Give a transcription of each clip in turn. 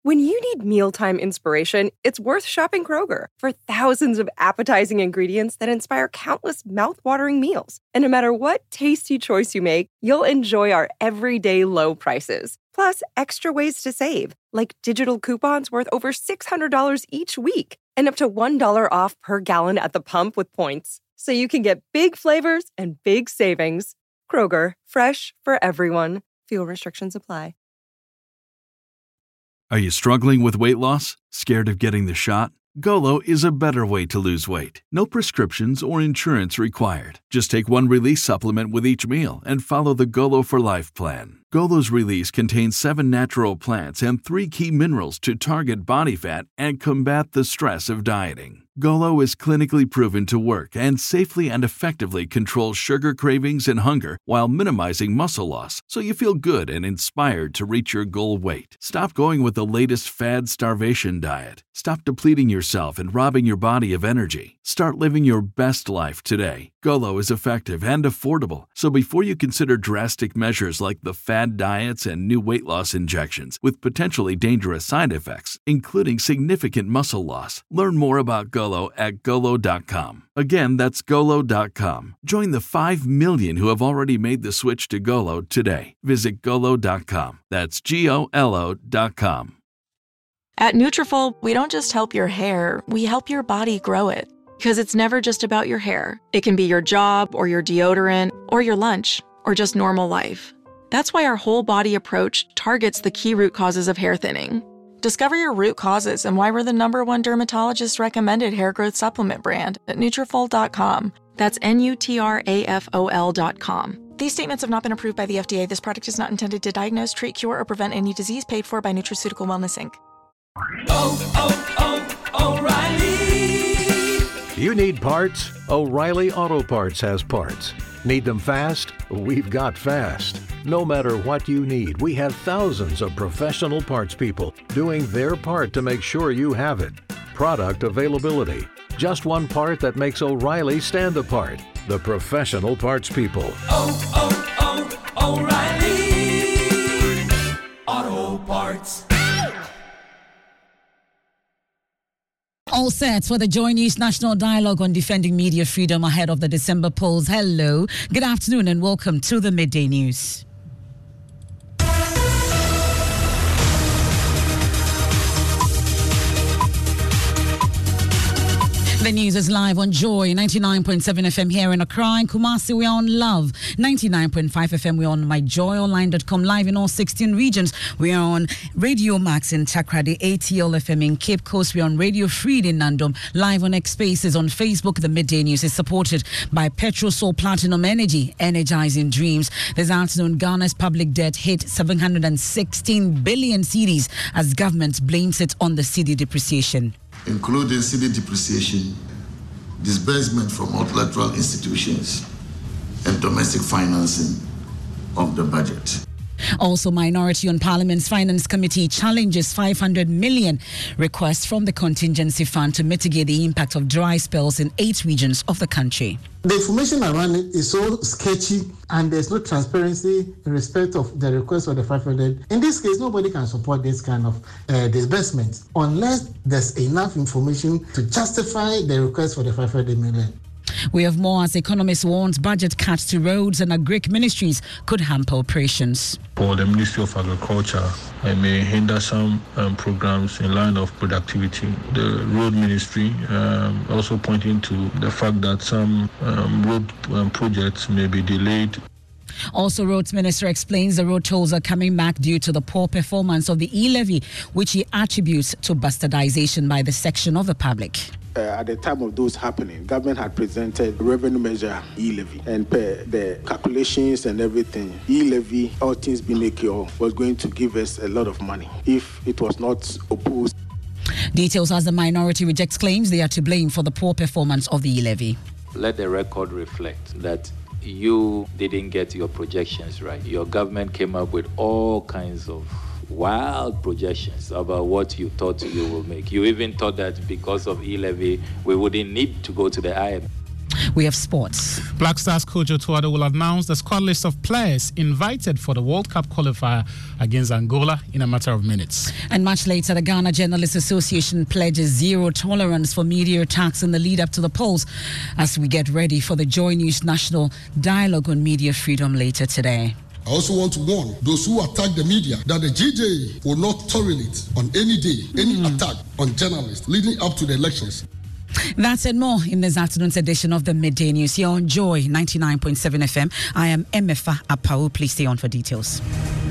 When you need mealtime inspiration, it's worth shopping Kroger for thousands of appetizing ingredients that inspire countless mouth-watering meals. And no matter what tasty choice you make, you'll enjoy our everyday low prices. Plus, extra ways to save, like digital coupons worth over $600 each week and up to $1 off per gallon at the pump with points. So you can get big flavors and big savings. Kroger, fresh for everyone. Fuel restrictions apply. Are you struggling with weight loss? Scared of getting the shot? Golo is a better way to lose weight. No prescriptions or insurance required. Just take one Release supplement with each meal and follow the Golo for Life plan. Golo's Release contains 7 natural plants and 3 key minerals to target body fat and combat the stress of dieting. Golo is clinically proven to work and safely and effectively controls sugar cravings and hunger while minimizing muscle loss, so you feel good and inspired to reach your goal weight. Stop going with the latest fad starvation diet. Stop depleting yourself and robbing your body of energy. Start living your best life today. Golo is effective and affordable, so before you consider drastic measures like the fad diets and new weight loss injections with potentially dangerous side effects, including significant muscle loss, learn more about Golo at Golo.com. Again, that's Golo.com. Join the 5 million who have already made the switch to Golo today. Visit Golo.com. That's Golo.com. At Nutrafol, we don't just help your hair, we help your body grow it. Because it's never just about your hair. It can be your job or your deodorant or your lunch or just normal life. That's why our whole body approach targets the key root causes of hair thinning. Discover your root causes and why we're the #1 dermatologist recommended hair growth supplement brand at Nutrafol.com. That's Nutrafol.com. These statements have not been approved by the FDA. This product is not intended to diagnose, treat, cure, or prevent any disease. Paid for by Nutraceutical Wellness, Inc. O'Reilly. You need parts? O'Reilly Auto Parts has parts. Need them fast? We've got fast. No matter what you need, we have thousands of professional parts people doing their part to make sure you have it. Product availability. Just one part that makes O'Reilly stand apart. The professional parts people. O'Reilly Auto Parts. All set for the Joy News National Dialogue on Defending Media Freedom ahead of the December polls. Hello, good afternoon and welcome to the Midday News. The news is live on Joy 99.7 FM here in Accra. In Kumasi, we're on Love 99.5 FM. We're on myjoyonline.com, live in all 16 regions. We're on Radio Max in Takrady, ATL FM in Cape Coast. We're on Radio Freed in Nandom, live on X Spaces on Facebook. The Midday News is supported by Petrosol Platinum Energy, energizing dreams. This afternoon, Ghana's public debt hit 716 billion cedis as government blames it on the cedi depreciation. Including cedi depreciation, disbursement from multilateral institutions, and domestic financing of the budget. Also, Minority on Parliament's Finance Committee challenges 500 million request from the contingency fund to mitigate the impact of dry spells in 8 regions of the country. The information around it is so sketchy and there's no transparency in respect of the request for the 500. In this case, nobody can support this kind of disbursement unless there's enough information to justify the request for the 500 million. We have more as economists warns budget cuts to roads and agric ministries could hamper operations. For the Ministry of Agriculture, it may hinder some programs in line of productivity. The road ministry also pointing to the fact that some road projects may be delayed. Also, Roads Minister explains the road tolls are coming back due to the poor performance of the e-levy, which he attributes to bastardization by the section of the public. At the time of those happening, government had presented revenue measure e-levy, and the calculations and everything, e-levy, all things being equal, was going to give us a lot of money if it was not opposed. Details as the minority rejects claims they are to blame for the poor performance of the e-levy. Let the record reflect that you didn't get your projections right. Your government came up with all kinds of wild projections about what you thought you will make. You even thought that because of e-levy, we wouldn't need to go to the IMF. We have sports. Black Stars coach Otuado will announce the squad list of players invited for the World Cup qualifier against Angola in a matter of minutes. And much later, the Ghana Journalists Association pledges zero tolerance for media attacks in the lead up to the polls as we get ready for the Joy News National Dialogue on Media Freedom later today. I also want to warn those who attack the media that the GJ will not tolerate on any day any attack on journalists leading up to the elections. That's and more in this afternoon's edition of the Midday News here on Joy 99.7 FM. I am Emefa Apau. Please stay on for details.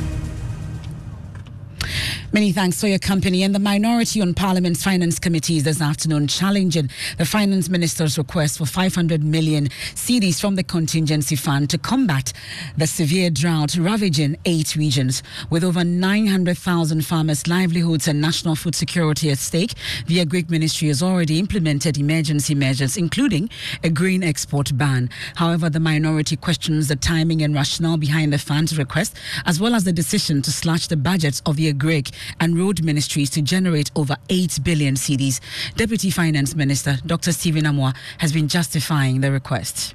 Many thanks for your company. And the minority on Parliament's Finance Committee is this afternoon challenging the Finance Minister's request for 500 million cedis from the contingency fund to combat the severe drought ravaging 8 regions. With over 900,000 farmers' livelihoods and national food security at stake, the Agric Ministry has already implemented emergency measures, including a grain export ban. However, the minority questions the timing and rationale behind the fund's request, as well as the decision to slash the budgets of the Agric and road ministries to generate over 8 billion cedis. Deputy Finance Minister Dr. Stephen Amoah has been justifying the request.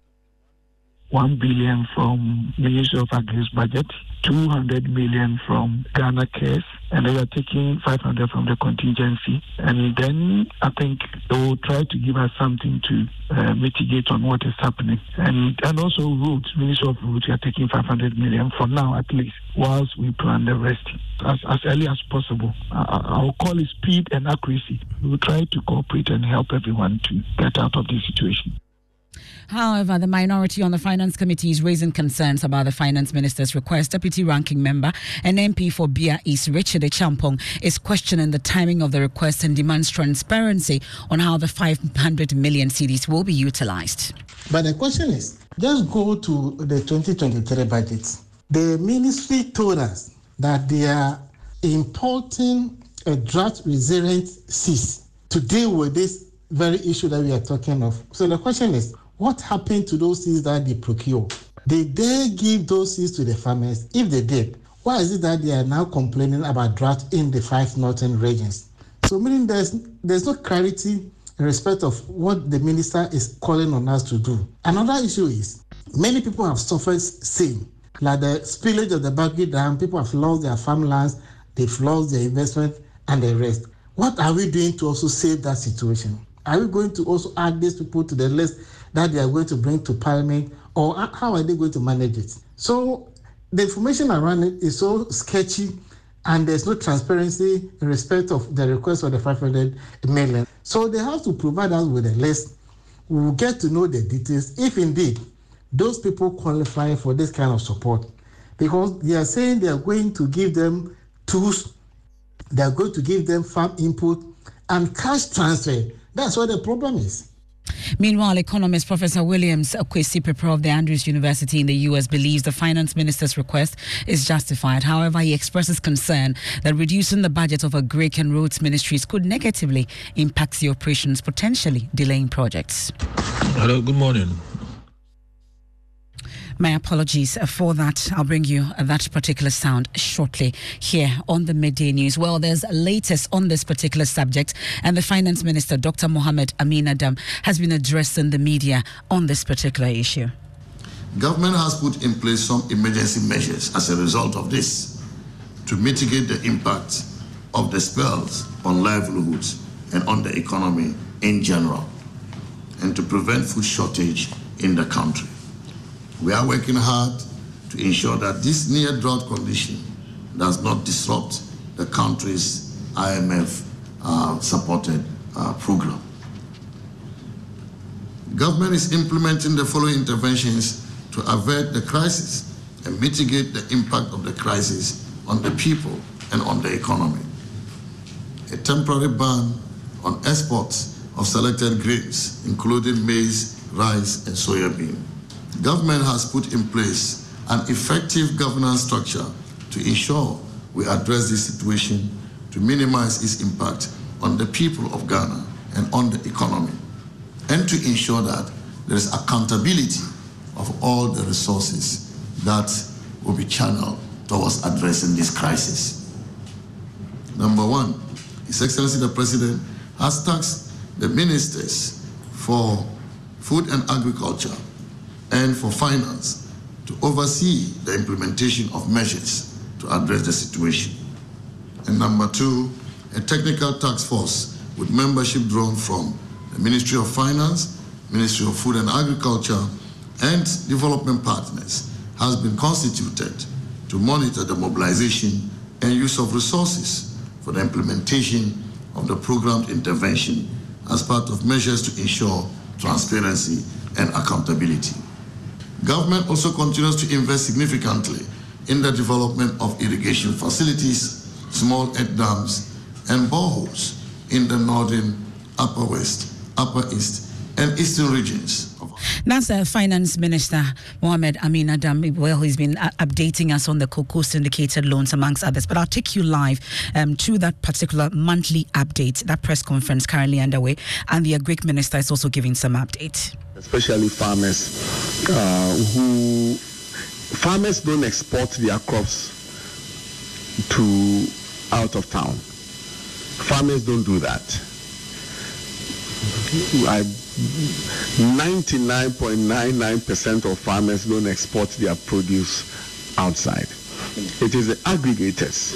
1 billion from Ministry of Agri's budget, 200 million from Ghana Cares, and they are taking 500 from the contingency. And then I think they will try to give us something to mitigate on what is happening. And also roads, Ministry of Roads, are taking 500 million for now at least, whilst we plan the rest as early as possible. I'll call it speed and accuracy. We will try to cooperate and help everyone to get out of this situation. However, the minority on the Finance Committee is raising concerns about the Finance Minister's request. Deputy Ranking Member and MP for Bia East, Richard Echampong, is questioning the timing of the request and demands transparency on how the 500 million cedis will be utilized. But the question is, just go to the 2023 budget. The ministry told us that they are importing a drought-resilient seeds to deal with this very issue that we are talking of. So the question is, what happened to those seeds that they procure? Did they give those seeds to the farmers? If they did, why is it that they are now complaining about drought in the 5 northern regions? So meaning there's no clarity in respect of what the minister is calling on us to do. Another issue is, many people have suffered same, like the spillage of the Bagui Dam. People have lost their farmlands, they've lost their investment and the rest. What are we doing to also save that situation? Are we going to also add these people to the list that they are going to bring to Parliament, or how are they going to manage it? So the information around it is so sketchy, and there's no transparency in respect of the request for the 500 million. So they have to provide us with a list. We will get to know the details, if indeed those people qualify for this kind of support, because they are saying they are going to give them tools, they are going to give them farm input and cash transfer. That's what the problem is. Meanwhile, economist Professor Williams Kwesi-Peper of the Andrews University in the U.S. believes the finance minister's request is justified. However, he expresses concern that reducing the budget of Agric and roads ministries could negatively impact the operations, potentially delaying projects. Hello, good morning. My apologies for that. I'll bring you that particular sound shortly here on the Midday News. Well, there's latest on this particular subject, and the Finance Minister, Dr. Mohamed Amin Adam, has been addressing the media on this particular issue. Government has put in place some emergency measures as a result of this to mitigate the impact of the spells on livelihoods and on the economy in general, and to prevent food shortage in the country. We are working hard to ensure that this near drought condition does not disrupt the country's IMF supported program. Government is implementing the following interventions to avert the crisis and mitigate the impact of the crisis on the people and on the economy. A temporary ban on exports of selected grains, including maize, rice, and soybean. Government has put in place an effective governance structure to ensure we address this situation to minimize its impact on the people of Ghana and on the economy, and to ensure that there is accountability of all the resources that will be channeled towards addressing this crisis. Number one, His Excellency the President has tasked the ministers for Food and Agriculture, and for Finance to oversee the implementation of measures to address the situation. And number 2, a technical task force with membership drawn from the Ministry of Finance, Ministry of Food and Agriculture, and development partners has been constituted to monitor the mobilization and use of resources for the implementation of the programmed intervention as part of measures to ensure transparency and accountability. Government also continues to invest significantly in the development of irrigation facilities, small earth dams, and boreholes in the northern, upper west, upper east, and eastern regions. That's Finance Minister Mohamed Amin Adam. Well, he's been updating us on the cocoa syndicated loans, amongst others. But I'll take you live to that particular monthly update, that press conference currently underway. And the Agric Minister is also giving some update. Especially farmers farmers don't export their crops to out of town. Farmers don't do that. 99.99% of farmers don't export their produce outside. It is the aggregators.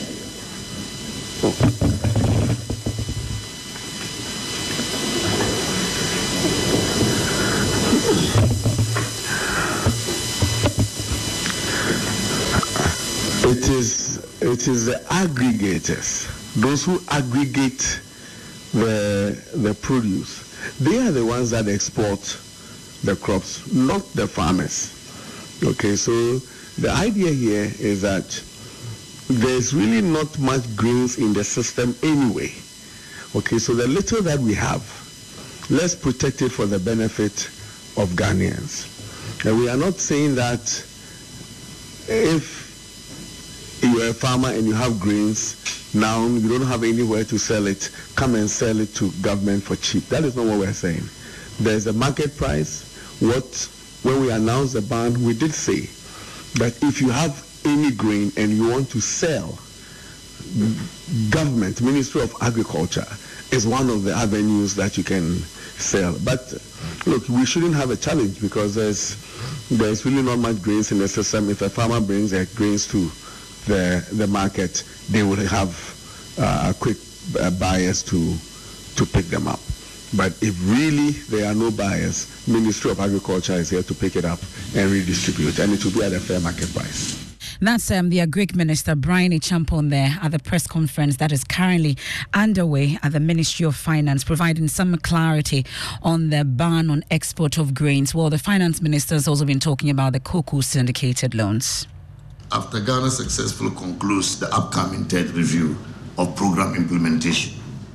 It is the aggregators, those who aggregate the produce. They are the ones that export the crops, not the farmers. Okay, so the idea here is that there's really not much grains in the system anyway. Okay, so the little that we have, let's protect it for the benefit of Ghanaians. And we are not saying that if you're a farmer and you have grains, now you don't have anywhere to sell it, come and sell it to government for cheap. That is not what we're saying. There's a market price. When we announced the ban, we did say that if you have any grain and you want to sell, government, Ministry of Agriculture, is one of the avenues that you can sell. But look, we shouldn't have a challenge because there's really not much grains in the system. If a farmer brings their grains to the market, they will have quick buyers to pick them up. But if really there are no buyers, Ministry of Agriculture is here to pick it up and redistribute, and it will be at a fair market price. That's the Agric Minister Brian Achampong there at the press conference that is currently underway at the Ministry of Finance, providing some clarity on the ban on export of grains. Well, the Finance Minister has also been talking about the cocoa syndicated loans. After Ghana successfully concludes the upcoming third review of program implementation,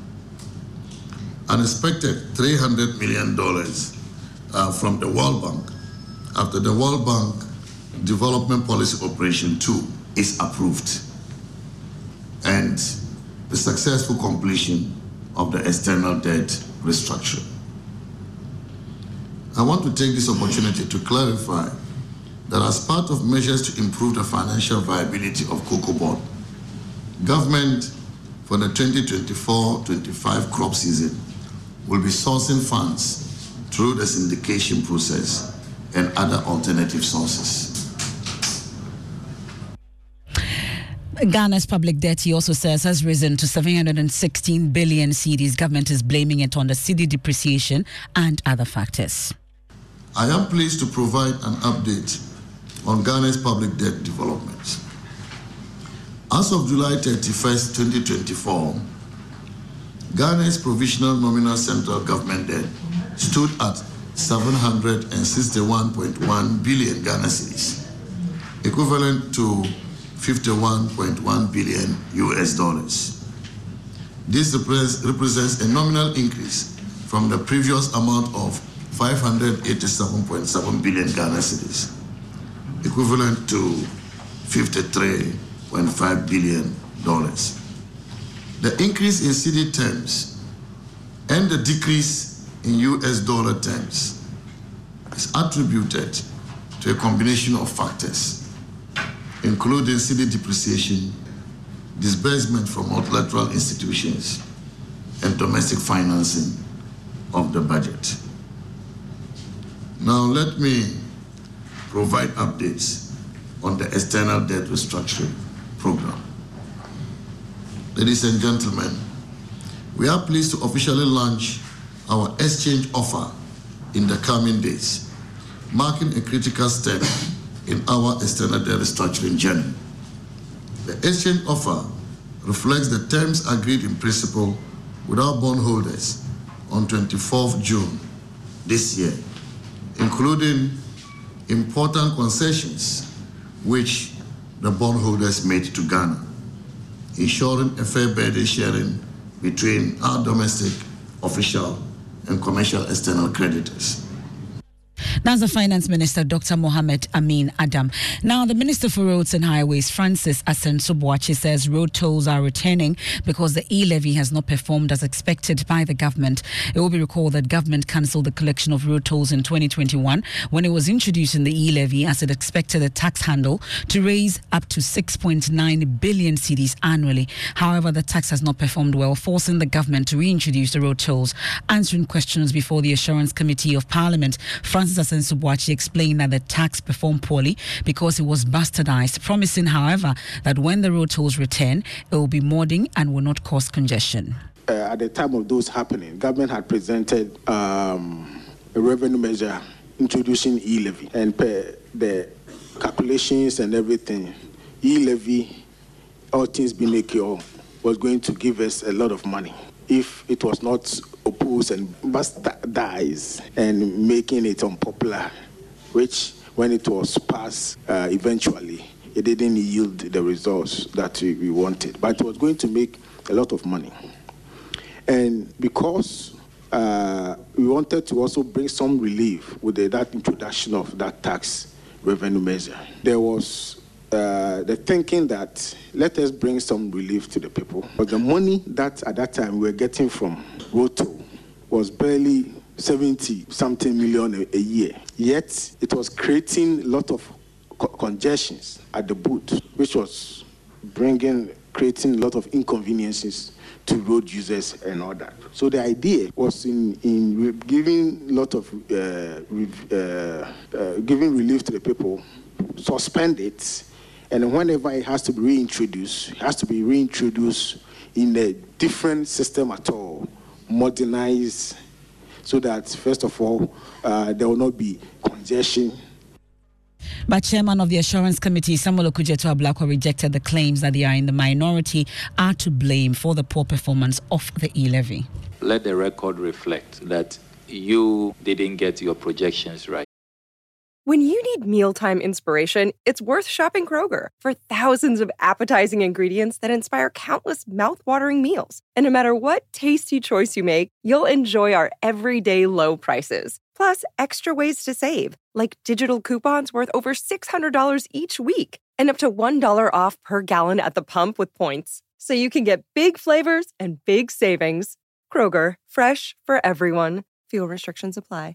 an expected $300 million from the World Bank after the World Bank Development Policy Operation 2 is approved, and the successful completion of the external debt restructuring. I want to take this opportunity to clarify that as part of measures to improve the financial viability of Cocoa Board, government for the 2024-25 crop season will be sourcing funds through the syndication process and other alternative sources. Ghana's public debt, he also says, has risen to 716 billion cedis. Government is blaming it on the cedi depreciation and other factors. I am pleased to provide an update on Ghana's public debt developments. As of July 31st, 2024, Ghana's provisional nominal central government debt stood at 761.1 billion Ghana cedis, equivalent to $51.1 billion US dollars. This represents a nominal increase from the previous amount of 587.7 billion Ghana cedis, equivalent to $53.5 billion. The increase in cedi terms and the decrease in US dollar terms is attributed to a combination of factors, including cedi depreciation, disbursement from multilateral institutions, and domestic financing of the budget. Now let me provide updates on the external debt restructuring program. Ladies and gentlemen, we are pleased to officially launch our exchange offer in the coming days, marking a critical step in our external debt restructuring journey. The exchange offer reflects the terms agreed in principle with our bondholders on 24th June this year, including important concessions which the bondholders made to Ghana, ensuring a fair burden sharing between our domestic, official, and commercial external creditors. That's the Finance Minister, Dr. Mohamed Amin Adam. Now, the Minister for Roads and Highways, Francis Asensio-Boakye, says road tolls are returning because the e-levy has not performed as expected by the government. It will be recalled that government cancelled the collection of road tolls in 2021 when it was introducing the e-levy, as it expected the tax handle to raise up to 6.9 billion cedis annually. However, the tax has not performed well, forcing the government to reintroduce the road tolls. Answering questions before the Assurance Committee of Parliament, Francis Asensio-Boakye explained that the tax performed poorly because it was bastardized, promising, however, that when the road tolls return, it will be modern and will not cause congestion. At the time of those happening, government had presented a revenue measure introducing e-levy, and per the calculations and everything, e-levy, all things being equal, was going to give us a lot of money if it was not opposed and bastardized and making it unpopular, which when it was passed eventually, it didn't yield the results that we wanted. But it was going to make a lot of money. And because we wanted to also bring some relief with that introduction of that tax revenue measure, there was the thinking that let us bring some relief to the people. But the money that at that time we were getting from road toll was barely 70-something million a year. Yet it was creating a lot of congestions at the booth, which was creating a lot of inconveniences to road users and all that. So the idea was in giving a lot of giving relief to the people, suspend it, and whenever it has to be reintroduced, it has to be reintroduced in a different system at all, modernized, so that, first of all, there will not be congestion. But Chairman of the Assurance Committee, Samuel Okudzeto Ablakwa, rejected the claims that they are in the minority are to blame for the poor performance of the e-levy. Let the record reflect that you didn't get your projections right. When you need mealtime inspiration, it's worth shopping Kroger for thousands of appetizing ingredients that inspire countless mouth-watering meals. And no matter what tasty choice you make, you'll enjoy our everyday low prices. Plus, extra ways to save, like digital coupons worth over $600 each week and up to $1 off per gallon at the pump with points. So you can get big flavors and big savings. Kroger, fresh for everyone. Fuel restrictions apply.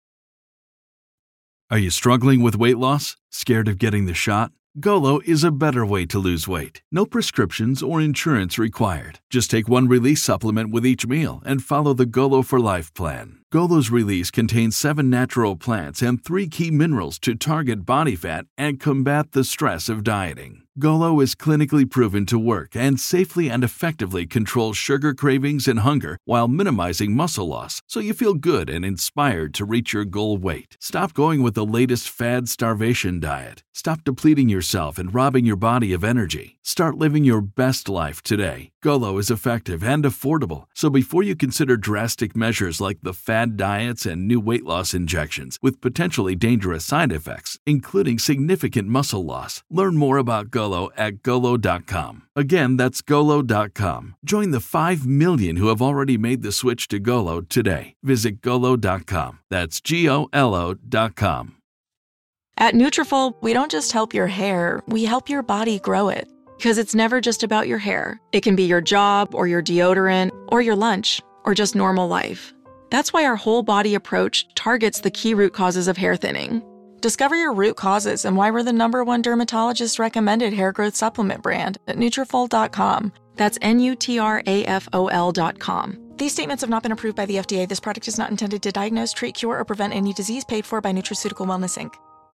Are you struggling with weight loss? Scared of getting the shot? Golo is a better way to lose weight. No prescriptions or insurance required. Just take one release supplement with each meal and follow the Golo for Life plan. Golo's release contains 7 natural plants and 3 key minerals to target body fat and combat the stress of dieting. Golo is clinically proven to work and safely and effectively controls sugar cravings and hunger while minimizing muscle loss, so you feel good and inspired to reach your goal weight. Stop going with the latest fad starvation diet. Stop depleting yourself and robbing your body of energy. Start living your best life today. Golo is effective and affordable, so before you consider drastic measures like the fad diets and new weight loss injections with potentially dangerous side effects, including significant muscle loss, learn more about Golo at Golo.com. Again, that's Golo.com. Join the 5 million who have already made the switch to Golo today. Visit Golo.com. That's GOLO.com. At Nutrafol, we don't just help your hair, we help your body grow it. Because it's never just about your hair. It can be your job or your deodorant or your lunch or just normal life. That's why our whole body approach targets the key root causes of hair thinning. Discover your root causes and why we're the #1 dermatologist recommended hair growth supplement brand at Nutrafol.com. That's Nutrafol.com. These statements have not been approved by the FDA. This product is not intended to diagnose, treat, cure, or prevent any disease. Paid for by Nutraceutical Wellness, Inc.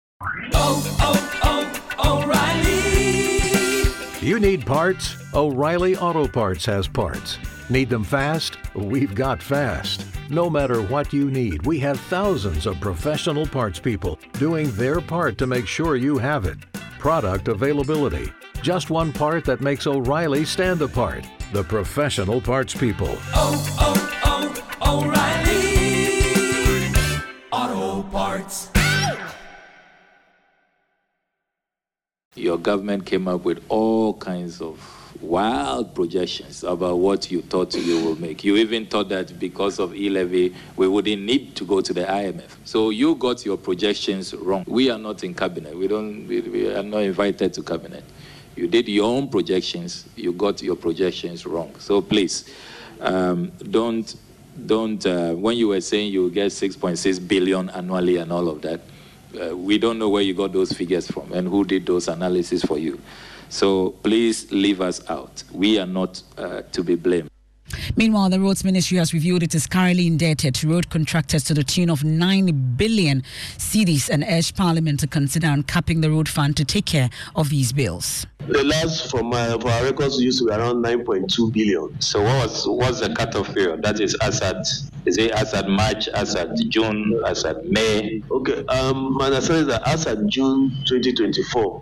O'Reilly. You need parts? O'Reilly Auto Parts has parts. Need them fast? We've got fast. No matter what you need, we have thousands of professional parts people doing their part to make sure you have it. Product availability. Just one part that makes O'Reilly stand apart. The professional parts people. O'Reilly Auto Parts. Your government came up with all kinds of wild projections about what you thought you will make. You even thought that because of e-levy, we wouldn't need to go to the IMF. So you got your projections wrong. We are not in cabinet. We are not invited to cabinet. You did your own projections. You got your projections wrong. So please, don't. When you were saying you will get 6.6 billion annually and all of that, we don't know where you got those figures from and who did those analyses for you. So please leave us out. We are not to be blamed. Meanwhile, the Roads Ministry has revealed it is currently indebted to road contractors to the tune of 9 billion cedis and urged Parliament to consider uncapping the road fund to take care of these bills. The last for our records used to be around 9.2 billion. So what's the cutoff period? That is as at March, as at June, as at May? Okay, my understanding is that as at June 2024,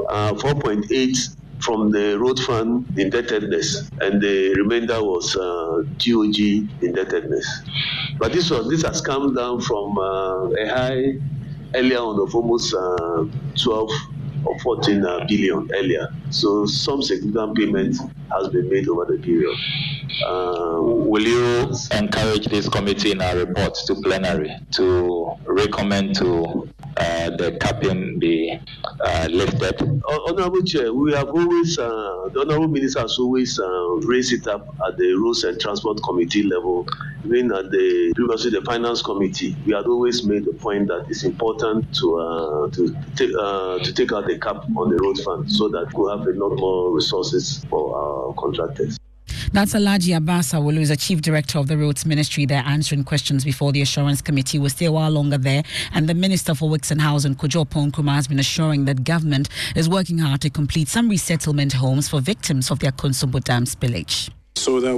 4.8 from the road fund indebtedness, and the remainder was GOG indebtedness. But this has come down from a high earlier on of almost 12 or 14 billion earlier. So some significant payment has been made over the period. Will you encourage this committee in our report to plenary to recommend to the capping be lifted? Honorable Chair, we have always, the Honorable Minister has always raised it up at the Roads and Transport Committee level. Even at previously the Finance Committee, we had always made the point that it's important to take out the cap on the road fund so that we'll have a lot more resources for our contractors. That's Alhaji Abbas Awolu, who is the Chief Director of the Roads Ministry there, answering questions before the Assurance Committee. We'll stay a while longer there. And the Minister for Works and Housing, Kojo Oppong Nkrumah, has been assuring that government is working hard to complete some resettlement homes for victims of the Akosombo Dam spillage. So the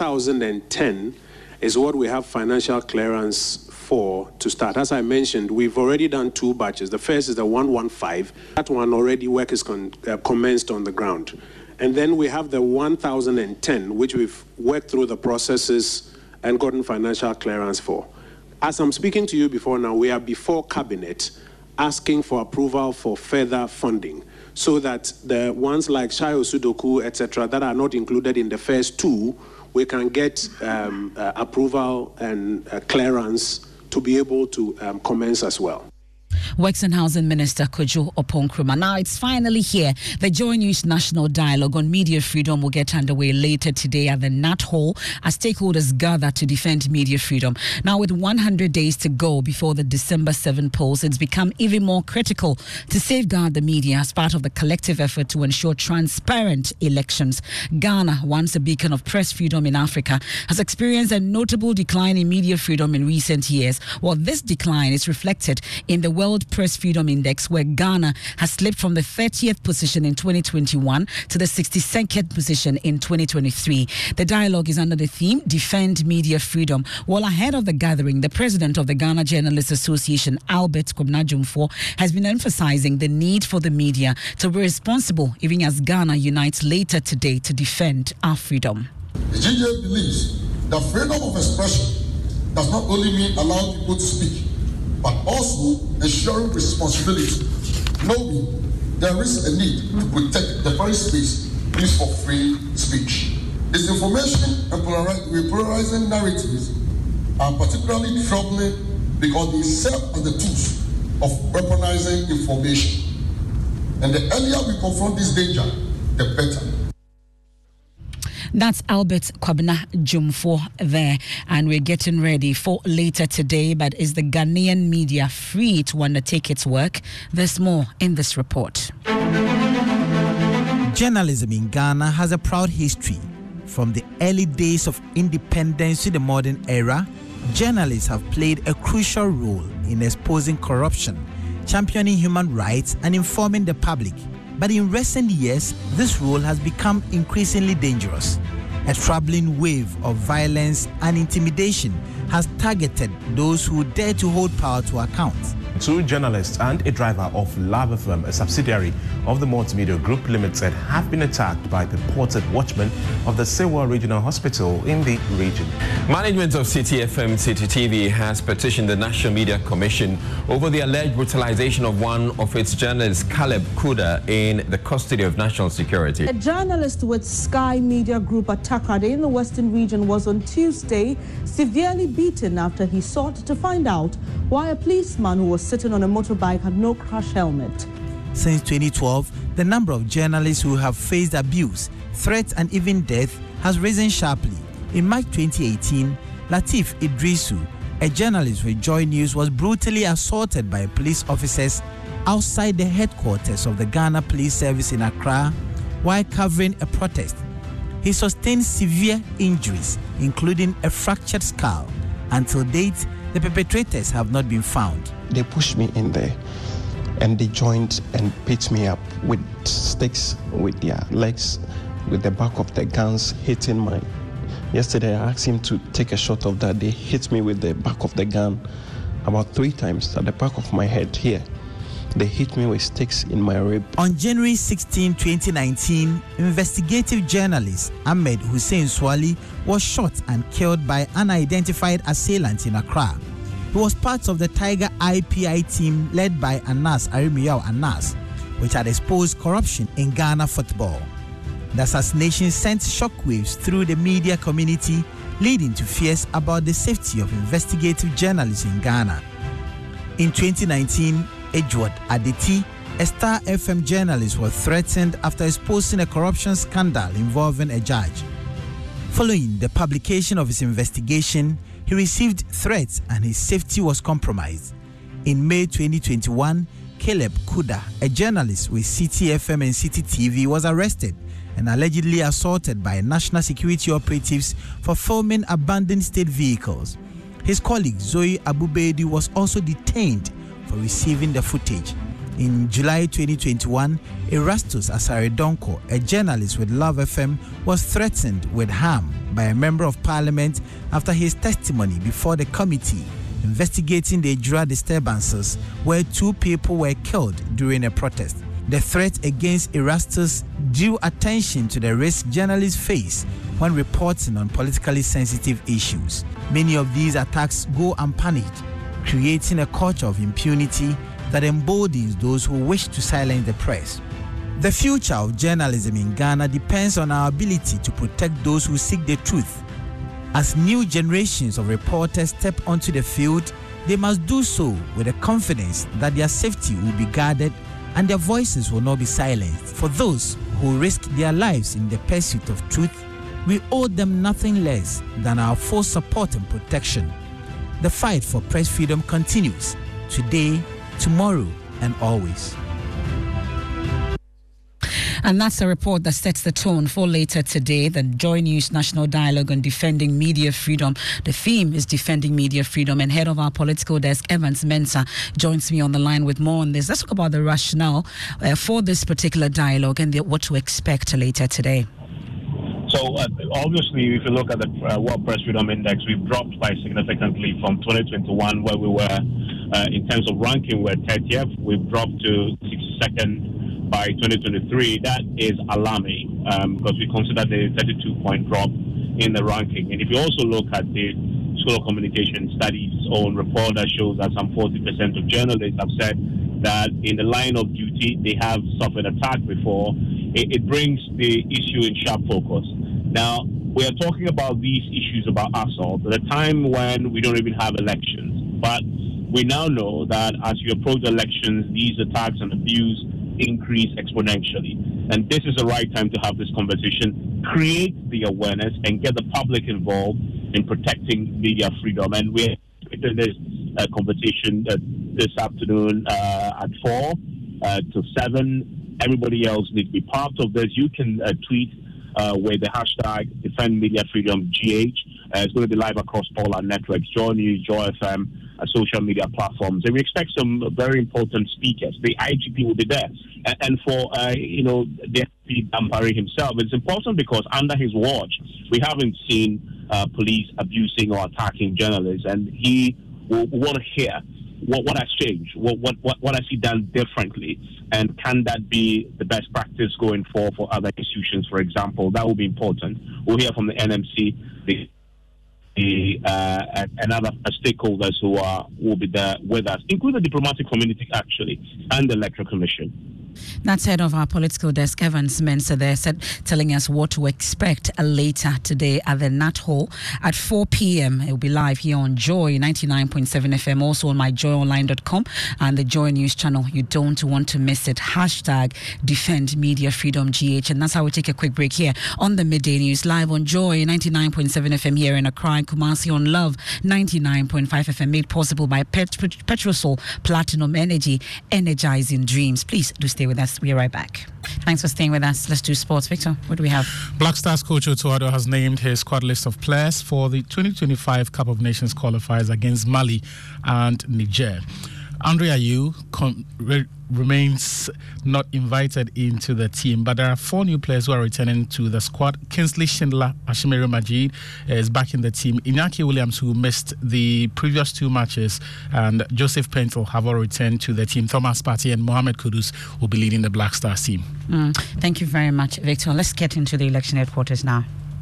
1,010 is what we have financial clearance for to start. As I mentioned, we've already done 2 batches. The first is the 115. That one already work is commenced on the ground. And then we have the 1,010, which we've worked through the processes and gotten financial clearance for. As I'm speaking to you before now, we are before Cabinet asking for approval for further funding so that the ones like Shayo Sudoku, etc., that are not included in the first 2, we can get approval and clearance to be able to commence as well. Works and Housing Minister Kojo Oppong Nkrumah. Now it's finally here. The Joy News National Dialogue on Media Freedom will get underway later today at the Nat Hall as stakeholders gather to defend media freedom. Now, with 100 days to go before the December 7 polls, it's become even more critical to safeguard the media as part of the collective effort to ensure transparent elections. Ghana, once a beacon of press freedom in Africa, has experienced a notable decline in media freedom in recent years. Well, this decline is reflected in the World Press Freedom Index, where Ghana has slipped from the 30th position in 2021 to the 62nd position in 2023. The dialogue is under the theme, Defend Media Freedom. Well, ahead of the gathering, the president of the Ghana Journalists Association, Albert Kwabena Jumfour, has been emphasizing the need for the media to be responsible, even as Ghana unites later today to defend our freedom. The GJ believes that freedom of expression does not only mean allowing people to speak, but also ensuring responsibility, knowing there is a need to protect the very space used for free speech. Disinformation and polarizing narratives are particularly troubling because they serve as the tools of weaponizing information. And the earlier we confront this danger, the better. That's Albert Kwabena Jumfour there, and we're getting ready for later today. But is the Ghanaian media free to undertake its work? There's more in this report. Journalism in Ghana has a proud history. From the early days of independence to the modern era, journalists have played a crucial role in exposing corruption, championing human rights, and informing the public. But in recent years, this role has become increasingly dangerous. A troubling wave of violence and intimidation has targeted those who dare to hold power to account. 2 journalists and a driver of Love FM, a subsidiary of the Multimedia Group Limited, have been attacked by purported watchmen of the Sewa Regional Hospital in the region. Management of City FM City TV has petitioned the National Media Commission over the alleged brutalization of one of its journalists, Caleb Kuda, in the custody of National Security. A journalist with Sky Media Group at Takoradi in the Western region was on Tuesday severely beaten after he sought to find out why a policeman who was sitting on a motorbike had no crash helmet. Since 2012, the number of journalists who have faced abuse, threats, and even death has risen sharply. In March 2018, Latif Idrisu, a journalist with Joy News, was brutally assaulted by police officers outside the headquarters of the Ghana Police Service in Accra while covering a protest. He sustained severe injuries, including a fractured skull. Until date, the perpetrators have not been found. They pushed me in there and they joined and picked me up with sticks, with their legs, with the back of the guns hitting mine. Yesterday I asked him to take a shot of that. They hit me with the back of the gun about 3 times at the back of my head here. They hit me with sticks in my rib. On January 16, 2019, investigative journalist Ahmed Hussein Swali was shot and killed by unidentified assailants in Accra. He was part of the Tiger IPI team led by Anas Arimiyao Anas, which had exposed corruption in Ghana football. The assassination sent shockwaves through the media community, leading to fears about the safety of investigative journalists in Ghana. In 2019, Edward Aditi, a Star FM journalist, was threatened after exposing a corruption scandal involving a judge. Following the publication of his investigation, he received threats and his safety was compromised. In May 2021, Caleb Kuda, a journalist with City FM and City TV, was arrested and allegedly assaulted by national security operatives for filming abandoned state vehicles. His colleague Zoe Abubedi was also detained for receiving the footage. In July 2021, Erastus Asaredonko, a journalist with Love FM, was threatened with harm by a member of parliament after his testimony before the committee investigating the Ejura disturbances where 2 people were killed during a protest. The threat against Erastus drew attention to the risk journalists face when reporting on politically sensitive issues. Many of these attacks go unpunished, creating a culture of impunity that emboldens those who wish to silence the press. The future of journalism in Ghana depends on our ability to protect those who seek the truth. As new generations of reporters step onto the field, they must do so with the confidence that their safety will be guarded and their voices will not be silenced. For those who risk their lives in the pursuit of truth, we owe them nothing less than our full support and protection. The fight for press freedom continues today, tomorrow, and always. And that's a report that sets the tone for later today, the Joy News National Dialogue on Defending Media Freedom. The theme is Defending Media Freedom, and head of our political desk, Evans Mensah, joins me on the line with more on this. Let's talk about the rationale for this particular dialogue and what to expect later today. So obviously, if you look at the World Press Freedom Index, we've dropped quite significantly from 2021, where we were, in terms of ranking, we're 30th. We've dropped to 62nd by 2023. That is alarming because we consider the 32-point drop in the ranking. And if you also look at the School of Communication Studies' own report that shows that some 40% of journalists have said that in the line of duty they have suffered attack before, it brings the issue in sharp focus. Now, we are talking about these issues about assault at a time when we don't even have elections. But we now know that as you approach elections, these attacks and abuse increase exponentially. And this is the right time to have this conversation, create the awareness, and get the public involved in protecting media freedom. And we're in this conversation this afternoon at 4 to 7. Everybody else needs to be part of this. You can tweet with the hashtag Defend Media Freedom GH. It's going to be live across all our networks, Joy News, Joy FM, social media platforms. And we expect some very important speakers. The IGP will be there. And for, the FP Dampare himself, it's important because under his watch, we haven't seen police abusing or attacking journalists. And he will want to hear what has changed, what has he done differently, and can that be the best practice going forward for other institutions, for example? That will be important. We'll hear from the NMC, and other stakeholders who will be there with us, including the diplomatic community, actually, and the Electoral Commission. That's head of our political desk, Evans Mensah, there, telling us what to expect later today at the Nat Hall at 4 p.m. It will be live here on Joy 99.7 FM, also on myjoyonline.com and the Joy News channel. You don't want to miss it. Hashtag Defend Media Freedom GH. And that's how we take a quick break here on the Midday News, live on Joy 99.7 FM here in Accra, Kumasi on Love 99.5 FM, made possible by Petrosol Platinum Energy, energizing dreams. Please do stay with us. We're right back. Thanks for staying with us. Let's do sports. Victor, what do we have? Black Stars coach Otto Addo has named his squad list of players for the 2025 Cup of Nations qualifiers against Mali and Niger. Andre Ayew remains not invited into the team, but there are 4 new players who are returning to the squad. Kingsley Schindler, Ashimere Majid is back in the team. Iñaki Williams, who missed the previous 2 matches, and Joseph Pentel have all returned to the team. Thomas Partey and Mohamed Kudus will be leading the Black Stars team. Thank you very much, Victor. Let's get into the election headquarters now.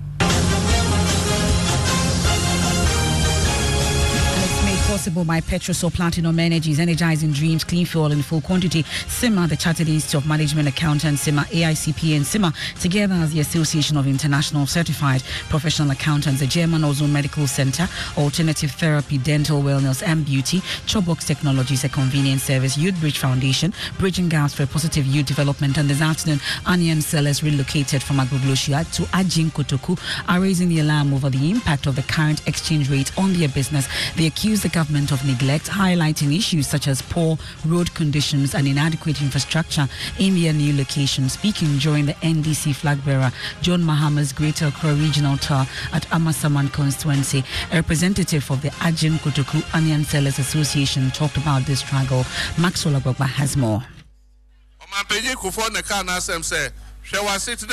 Possible by Petrosol Platinum Energies, energizing dreams, clean fuel in full quantity. CIMA, the Chartered Institute of Management Accountants, CIMA, AICP and CIMA, together as the Association of International Certified Professional Accountants, the German Ozone Medical Center, Alternative Therapy, Dental Wellness and Beauty, Chopbox Technologies, a convenience service, Youth Bridge Foundation, Bridging Gaps for Positive Youth Development, and this afternoon, onion sellers relocated from Agbogloshia to Ajin Kotoku are raising the alarm over the impact of the current exchange rate on their business. They accuse the government of neglect, highlighting issues such as poor road conditions and inadequate infrastructure in their new location. Speaking during the NDC flag bearer John Mahama's Greater Accra Regional Tour at Amasaman constituency, a representative of the Ajin Kotoku Onion Sellers Association talked about this struggle. Maxwell Agbogba has more.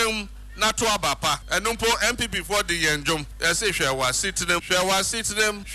Not to Abapa, and Numpo MPP for the Yenjum. As if I was sitting them.